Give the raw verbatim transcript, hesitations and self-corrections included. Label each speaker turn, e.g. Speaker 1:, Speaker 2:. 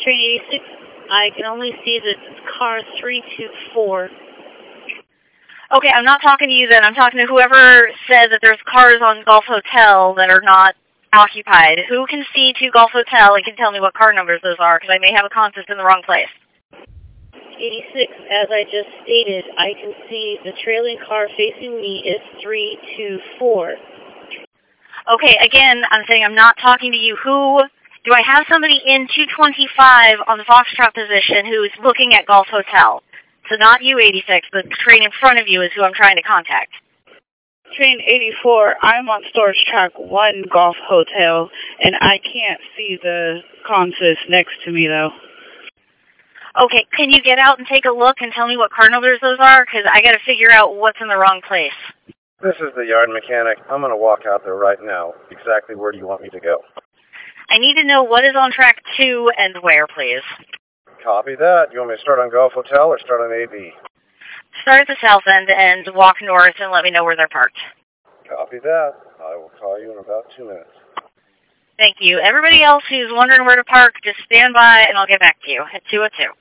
Speaker 1: Train eighty-six, I can only see the car three two four.
Speaker 2: Okay, I'm not talking to you then. I'm talking to whoever said that there's cars on Gulf Hotel that are not occupied. Who can see to Gulf Hotel and can tell me what car numbers those are, because I may have a consist in the wrong place.
Speaker 1: eighty-six, as I just stated, I can see the trailing car facing me is three two four.
Speaker 2: Okay, again, I'm saying I'm not talking to you. Who, do I have somebody in two twenty-five on the Foxtrot position who is looking at Gulf Hotel? So not you, eighty-six, the train in front of you is who I'm trying to contact.
Speaker 1: Train eighty-four, I'm on storage track one Gulf Hotel, and I can't see the consist next to me, though.
Speaker 2: Okay, can you get out and take a look and tell me what car numbers those are? Because I got to figure out what's in the wrong place.
Speaker 3: This is the yard mechanic. I'm going to walk out there right now. Exactly where do you want me to go?
Speaker 2: I need to know what is on track two and where, please.
Speaker 3: Copy that. You want me to start on Gulf Hotel or start on A B?
Speaker 2: Start at the south end and walk north and let me know where they're parked.
Speaker 3: Copy that. I will call you in about two minutes.
Speaker 2: Thank you. Everybody else who's wondering where to park, just stand by and I'll get back to you at two oh two.